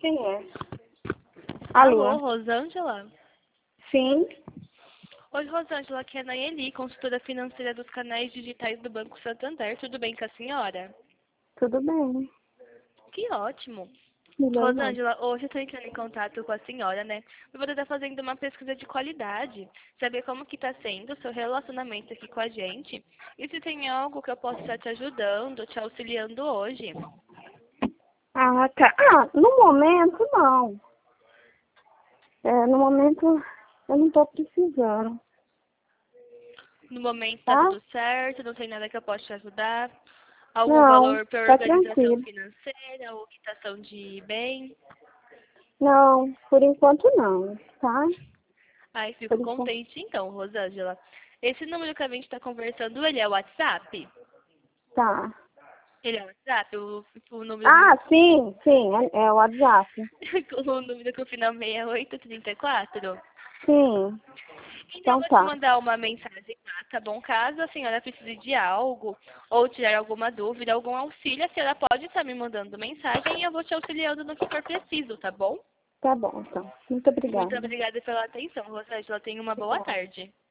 Quem é? Alô, Alô? Rosângela? Sim? Oi, Rosângela, aqui é a Nayeli, consultora financeira dos canais digitais do Banco Santander. Tudo bem com a senhora? Tudo bem. Que ótimo. Beleza. Rosângela, hoje eu estou entrando em contato com a senhora, né? Eu vou estar fazendo uma pesquisa de qualidade, saber como que está sendo o seu relacionamento aqui com a gente e se tem algo que eu possa estar te ajudando, te auxiliando hoje. Ah, tá. Ah, no momento não. No momento eu não tô precisando, No momento está tá? tudo certo, não tem nada que eu possa te ajudar? Algum Não, valor para tá organização tranquilo. financeira ou quitação de bem? Não, por enquanto não, tá? Ai, fico Por enquanto. contente então, Rosângela. Esse número que a gente está conversando, ele é o WhatsApp? Tá. Ele é o WhatsApp? O Ah, número, sim, é o WhatsApp. o número com o final 6834? Sim, Então, eu então vou te tá. mandar uma mensagem lá, tá bom? Caso a senhora precise de algo, ou tiver alguma dúvida, algum auxílio, a senhora pode estar me mandando mensagem e eu vou te auxiliando no que for preciso, tá bom? Tá bom, então. Muito Muito obrigada. obrigada pela atenção, Rosângela. Tenha uma boa Obrigada. tarde.